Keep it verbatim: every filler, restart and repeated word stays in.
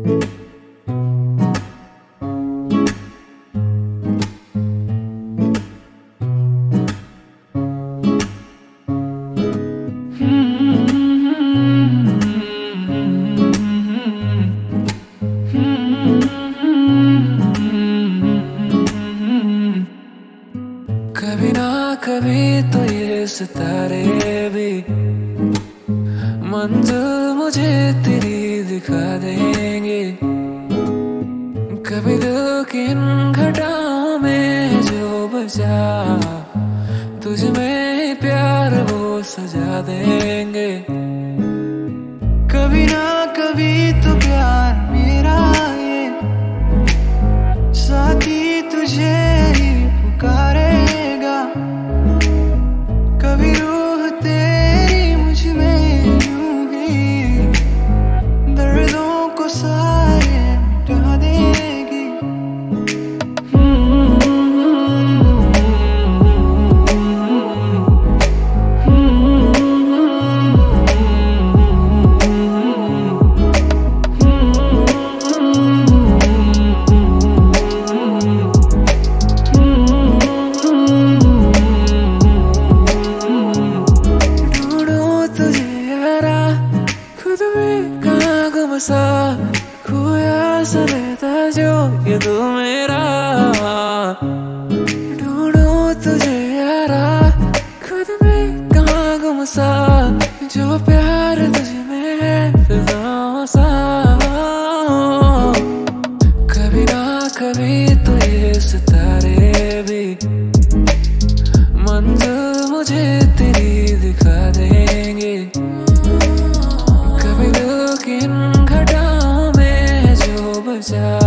कभी ना कभी तो ये सितारे भी मंजिल मुझे तेरी दिखा देंगे। कभी दिल की इन घटाओं में जो बचा तुझ में प्यार वो सजा देंगे। कभी ना कभी तो प्यार मेरा ये साथी तुझे ही पुकारेगा। कभी रूह तेरी मुझ में यूं ही दर्दों को सारे मिटा देगी। सा खोया सा रहता जो ये दिल मेरा। ढूंढो तुझे यारा खुद में कहाँ गुम सा जो प्यार तुझे में है फिजाओं सा। कभी ना कभी तो ये सितारे भी मंजिल मुझे तेरी दिखा देंगे। कभी दिल की इन घटाओं में जो बचा